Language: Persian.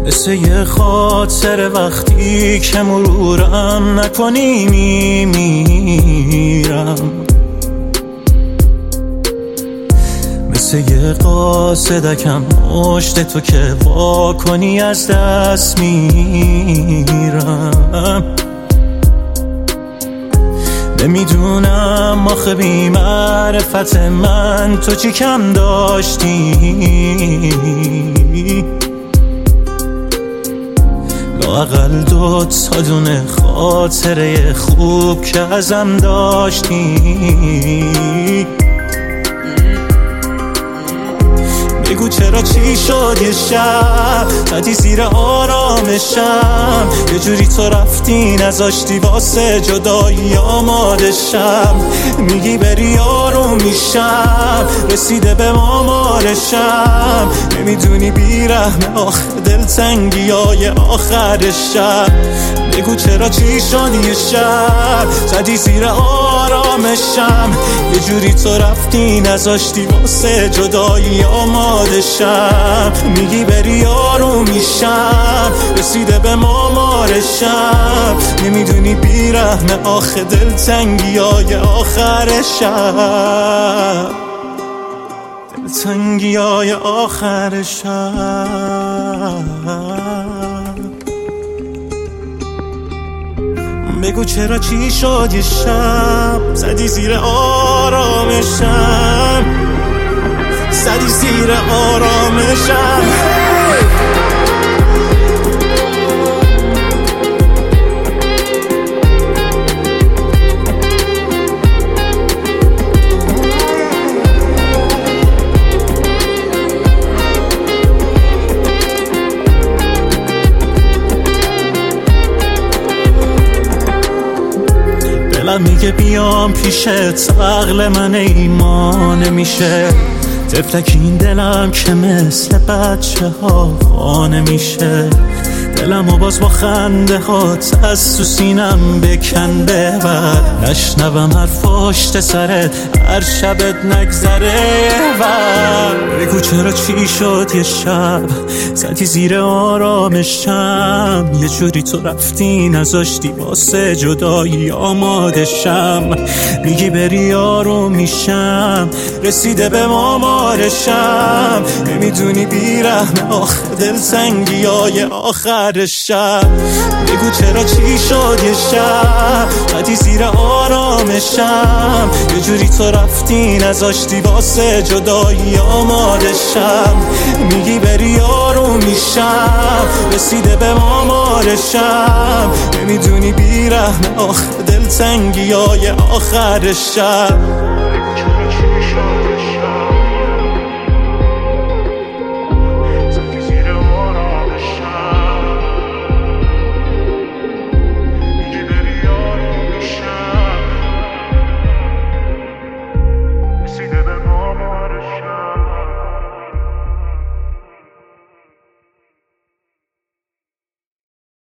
مثل یه خاطر وقتی که مرورم نکنی میمیرم، مثل یه قاصدکم مشت تو که وا کنی از دست میرم. نمیدونم آخه بی معرفت من تو چی کم داشتی، لااقل 2 تا دونه خاطره خوب که ازم داشتی. بگو چرا چی شد یه شب زدی زیر آرامشم، یه جوری تو رفتی نذاشتی واسه جدایی آماده شم. میگی بری آروم میشم، رسیده به مامارشم، نمیدونی بیرحم آخه دلتنگی های آخر شب. بگو چرا چی شد یه شب زدی زیر آرامشم، یه جوری تو رفتی نذاشتی واسه جدایی آماده شم. میگی بری آروم میشم، رسیده به مامارشم، نمیدونی بیرحم آخه دلتنگی های آخر شب، دلتنگی های آخر شب. بگو چرا چی شد یه شب زدی زیر آرامشم، زدی زیر آرامشم. دلم میگه بیام پیشت، عقل من ایمان میشه، طفلک این دلم که مثل بچه ها خانه میشه. دلمو باز با خنده هات از تو سینم بکن ببر، نشنوم حرف پشت سرت هر شبت نگذره ور. بگو چرا چی شد یه شب زدی زیر آرامشم، یه جوری تو رفتی نذاشتی واسه جدایی آماده شم. میگی بری آروم میشم، رسیده به مامارشم، نمیدونی بیرحم آخه دلتنگی های آخر شب. بگو چرا چی شد یه شب زدی زیر آرامشم، یه جوری تو رفتی نذاشتی واسه جدایی آماده شم. میگی بری آروم میشم، رسیده به مامارشم، نمیدونی بیرحم آخه دلتنگی های آخر شب.